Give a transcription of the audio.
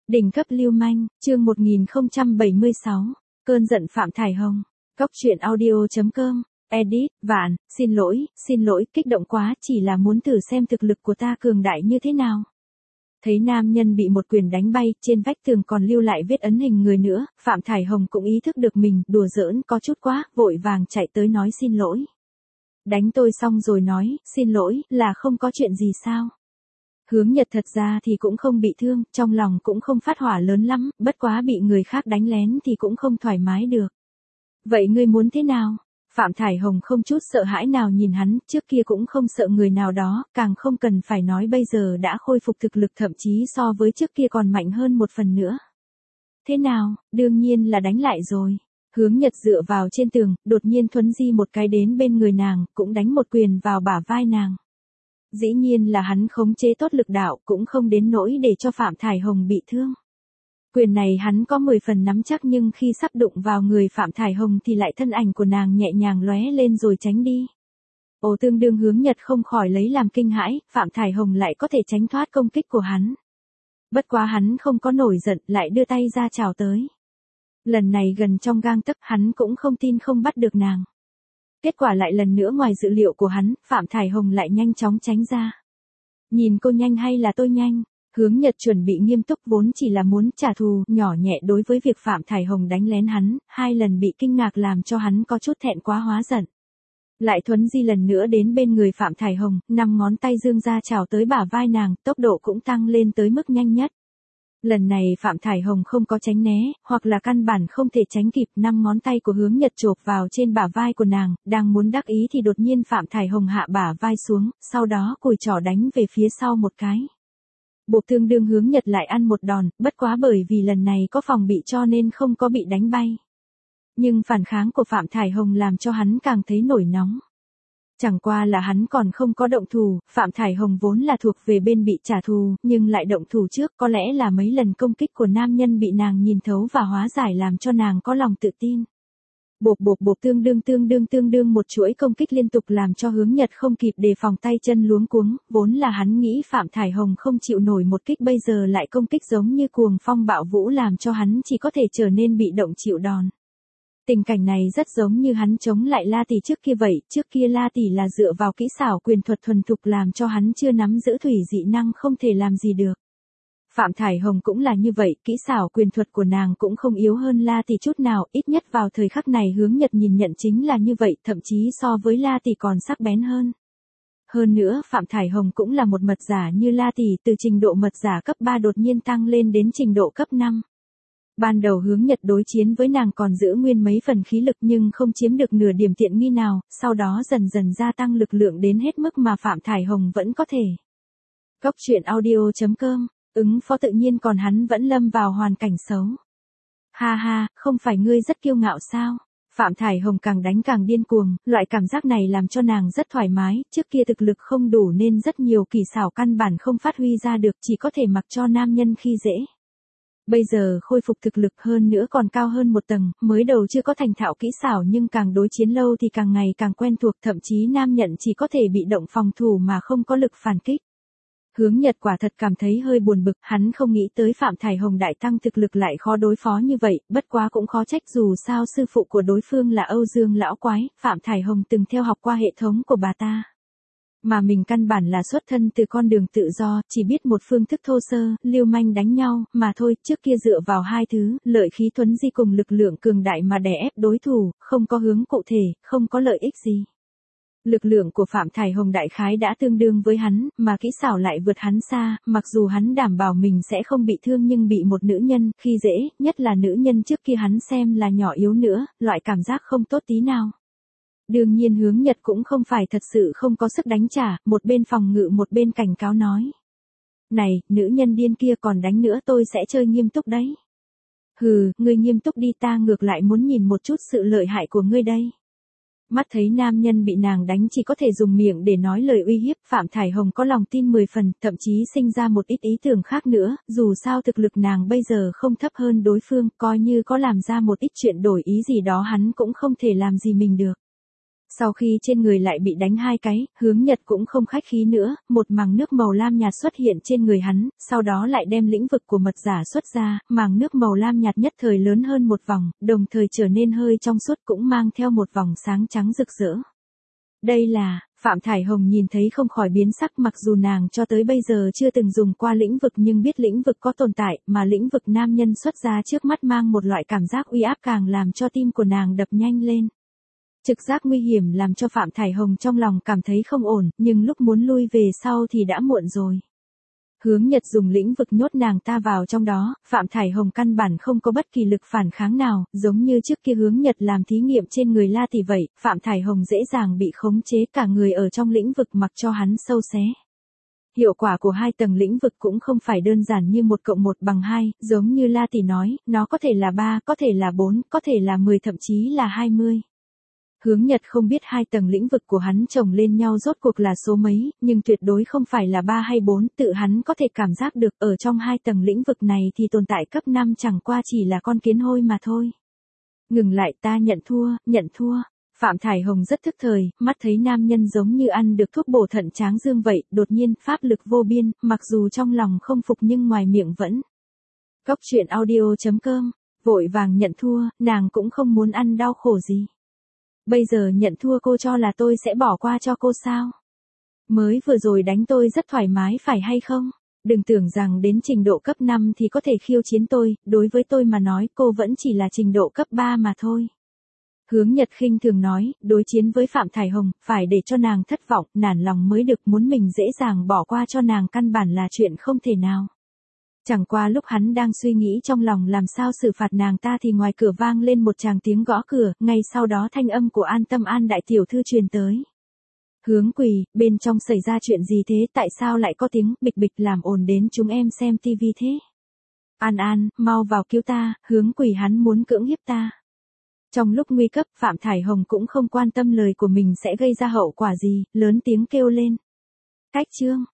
Đỉnh cấp lưu manh, chương 1076, cơn giận Phạm Thải Hồng. Cóc truyện audio.com, edit, Vạn, xin lỗi, kích động quá, chỉ là muốn thử xem thực lực của ta cường đại như thế nào. Thấy nam nhân bị một quyền đánh bay, trên vách tường còn lưu lại vết ấn hình người nữa, Phạm Thải Hồng cũng ý thức được mình đùa giỡn có chút quá, vội vàng chạy tới nói xin lỗi. Đánh tôi xong rồi nói, xin lỗi, là không có chuyện gì sao? Hướng Nhật thật ra thì cũng không bị thương, trong lòng cũng không phát hỏa lớn lắm, bất quá bị người khác đánh lén thì cũng không thoải mái được. Vậy ngươi muốn thế nào? Phạm Thải Hồng không chút sợ hãi nào nhìn hắn, trước kia cũng không sợ người nào đó, càng không cần phải nói bây giờ đã khôi phục thực lực, thậm chí so với trước kia còn mạnh hơn một phần nữa. Thế nào, đương nhiên là đánh lại rồi. Hướng Nhật dựa vào trên tường, đột nhiên thuấn di một cái đến bên người nàng, cũng đánh một quyền vào bả vai nàng. Dĩ nhiên là hắn khống chế tốt lực đạo, cũng không đến nỗi để cho Phạm Thải Hồng bị thương. Quyền này hắn có 10 phần nắm chắc, nhưng khi sắp đụng vào người Phạm Thải Hồng thì lại thân ảnh của nàng nhẹ nhàng lóe lên rồi tránh đi. Tương đương Hướng Nhật không khỏi lấy làm kinh hãi, Phạm Thải Hồng lại có thể tránh thoát công kích của hắn. Bất quá hắn không có nổi giận, lại đưa tay ra chào tới. Lần này gần trong gang tấc, hắn cũng không tin không bắt được nàng. Kết quả lại lần nữa ngoài dự liệu của hắn, Phạm Thải Hồng lại nhanh chóng tránh ra. Nhìn cô nhanh hay là tôi nhanh? Hướng Nhật chuẩn bị nghiêm túc, vốn chỉ là muốn trả thù, nhỏ nhẹ đối với việc Phạm Thải Hồng đánh lén hắn, 2 lần bị kinh ngạc làm cho hắn có chút thẹn quá hóa giận. Lại thuấn di lần nữa đến bên người Phạm Thải Hồng, 5 ngón tay dương ra chào tới bả vai nàng, tốc độ cũng tăng lên tới mức nhanh nhất. Lần này Phạm Thải Hồng không có tránh né, hoặc là căn bản không thể tránh kịp, 5 ngón tay của Hướng Nhật chộp vào trên bả vai của nàng, đang muốn đắc ý thì đột nhiên Phạm Thải Hồng hạ bả vai xuống, sau đó cùi trỏ đánh về phía sau một cái. Bộ tương đương Hướng Nhật lại ăn một đòn, bất quá bởi vì lần này có phòng bị cho nên không có bị đánh bay. Nhưng phản kháng của Phạm Thải Hồng làm cho hắn càng thấy nổi nóng. Chẳng qua là hắn còn không có động thủ, Phạm Thải Hồng vốn là thuộc về bên bị trả thù, nhưng lại động thủ trước, có lẽ là mấy lần công kích của nam nhân bị nàng nhìn thấu và hóa giải làm cho nàng có lòng tự tin. Bộp tương đương một chuỗi công kích liên tục làm cho Hướng Nhật không kịp đề phòng, tay chân luống cuống, vốn là hắn nghĩ Phạm Thải Hồng không chịu nổi một kích, bây giờ lại công kích giống như cuồng phong bạo vũ làm cho hắn chỉ có thể trở nên bị động chịu đòn. Tình cảnh này rất giống như hắn chống lại La Tỷ trước kia vậy, trước kia La Tỷ là dựa vào kỹ xảo quyền thuật thuần thục làm cho hắn chưa nắm giữ thủy dị năng không thể làm gì được. Phạm Thải Hồng cũng là như vậy, kỹ xảo quyền thuật của nàng cũng không yếu hơn La Tỷ chút nào, ít nhất vào thời khắc này Hướng Nhật nhìn nhận chính là như vậy, thậm chí so với La Tỷ còn sắc bén hơn. Hơn nữa, Phạm Thải Hồng cũng là một mật giả như La Tỷ, từ trình độ mật giả cấp 3 đột nhiên tăng lên đến trình độ cấp 5. Ban đầu Hướng Nhật đối chiến với nàng còn giữ nguyên mấy phần khí lực nhưng không chiếm được nửa điểm tiện nghi nào, sau đó dần dần gia tăng lực lượng đến hết mức mà Phạm Thải Hồng vẫn có thể. Cóc truyện audio.com, ứng phó tự nhiên, còn hắn vẫn lâm vào hoàn cảnh xấu. Ha ha, không phải ngươi rất kiêu ngạo sao? Phạm Thải Hồng càng đánh càng điên cuồng, loại cảm giác này làm cho nàng rất thoải mái, trước kia thực lực không đủ nên rất nhiều kỳ xảo căn bản không phát huy ra được, chỉ có thể mặc cho nam nhân khi dễ. Bây giờ khôi phục thực lực hơn nữa còn cao hơn một tầng, mới đầu chưa có thành thạo kỹ xảo nhưng càng đối chiến lâu thì càng ngày càng quen thuộc, thậm chí nam nhận chỉ có thể bị động phòng thủ mà không có lực phản kích. Hướng Nhật quả thật cảm thấy hơi buồn bực, hắn không nghĩ tới Phạm Thải Hồng đại tăng thực lực lại khó đối phó như vậy, bất quá cũng khó trách, dù sao sư phụ của đối phương là Âu Dương lão quái, Phạm Thải Hồng từng theo học qua hệ thống của bà ta. Mà mình căn bản là xuất thân từ con đường tự do, chỉ biết một phương thức thô sơ, lưu manh đánh nhau, mà thôi, trước kia dựa vào 2 thứ, lợi khí thuấn di cùng lực lượng cường đại mà đè ép đối thủ, không có hướng cụ thể, không có lợi ích gì. Lực lượng của Phạm Thải Hồng đại khái đã tương đương với hắn, mà kỹ xảo lại vượt hắn xa, mặc dù hắn đảm bảo mình sẽ không bị thương nhưng bị một nữ nhân khi dễ, nhất là nữ nhân trước kia hắn xem là nhỏ yếu nữa, loại cảm giác không tốt tí nào. Đương nhiên Hướng Nhật cũng không phải thật sự không có sức đánh trả, một bên phòng ngự một bên cảnh cáo nói. Này, nữ nhân điên kia còn đánh nữa tôi sẽ chơi nghiêm túc đấy. Hừ, ngươi nghiêm túc đi, ta ngược lại muốn nhìn một chút sự lợi hại của ngươi đây. Mắt thấy nam nhân bị nàng đánh chỉ có thể dùng miệng để nói lời uy hiếp, Phạm Thải Hồng có lòng tin 10 phần, thậm chí sinh ra một ít ý tưởng khác nữa, dù sao thực lực nàng bây giờ không thấp hơn đối phương, coi như có làm ra một ít chuyện đổi ý gì đó hắn cũng không thể làm gì mình được. Sau khi trên người lại bị đánh 2 cái, Hướng Nhật cũng không khách khí nữa, một màng nước màu lam nhạt xuất hiện trên người hắn, sau đó lại đem lĩnh vực của mật giả xuất ra, màng nước màu lam nhạt nhất thời lớn hơn một vòng, đồng thời trở nên hơi trong suốt cũng mang theo một vòng sáng trắng rực rỡ. Đây là, Phạm Thải Hồng nhìn thấy không khỏi biến sắc, mặc dù nàng cho tới bây giờ chưa từng dùng qua lĩnh vực nhưng biết lĩnh vực có tồn tại, mà lĩnh vực nam nhân xuất ra trước mắt mang một loại cảm giác uy áp càng làm cho tim của nàng đập nhanh lên. Trực giác nguy hiểm làm cho Phạm Thải Hồng trong lòng cảm thấy không ổn, nhưng lúc muốn lui về sau thì đã muộn rồi. Hướng Nhật dùng lĩnh vực nhốt nàng ta vào trong đó, Phạm Thải Hồng căn bản không có bất kỳ lực phản kháng nào, giống như trước kia Hướng Nhật làm thí nghiệm trên người La Tỷ vậy, Phạm Thải Hồng dễ dàng bị khống chế cả người ở trong lĩnh vực mặc cho hắn sâu xé. Hiệu quả của 2 tầng lĩnh vực cũng không phải đơn giản như 1 + 1 = 2, giống như La Tỷ nói, nó có thể là 3, có thể là 4, có thể là 10 thậm chí là 20. Hướng Nhật không biết 2 tầng lĩnh vực của hắn chồng lên nhau rốt cuộc là số mấy, nhưng tuyệt đối không phải là 3 hay 4, tự hắn có thể cảm giác được ở trong 2 tầng lĩnh vực này thì tồn tại cấp 5 chẳng qua chỉ là con kiến hôi mà thôi. Ngừng lại, ta nhận thua. Phạm Thải Hồng rất thức thời, mắt thấy nam nhân giống như ăn được thuốc bổ thận tráng dương vậy, đột nhiên pháp lực vô biên, mặc dù trong lòng không phục nhưng ngoài miệng vẫn. Cóc truyện audio.com, vội vàng nhận thua, nàng cũng không muốn ăn đau khổ gì. Bây giờ nhận thua cô cho là tôi sẽ bỏ qua cho cô sao? Mới vừa rồi đánh tôi rất thoải mái phải hay không? Đừng tưởng rằng đến trình độ cấp 5 thì có thể khiêu chiến tôi, đối với tôi mà nói cô vẫn chỉ là trình độ cấp 3 mà thôi. Hướng Nhật khinh thường nói, đối chiến với Phạm Thải Hồng, phải để cho nàng thất vọng, nản lòng mới được, muốn mình dễ dàng bỏ qua cho nàng căn bản là chuyện không thể nào. Chẳng qua lúc hắn đang suy nghĩ trong lòng làm sao xử phạt nàng ta thì ngoài cửa vang lên một tràng tiếng gõ cửa, ngay sau đó thanh âm của An Tâm An đại tiểu thư truyền tới. Hướng Quỳ, bên trong xảy ra chuyện gì thế, tại sao lại có tiếng bịch bịch làm ồn đến chúng em xem tivi thế? An, mau vào cứu ta, Hướng Quỳ hắn muốn cưỡng hiếp ta. Trong lúc nguy cấp, Phạm Thải Hồng cũng không quan tâm lời của mình sẽ gây ra hậu quả gì, lớn tiếng kêu lên. Cách chương.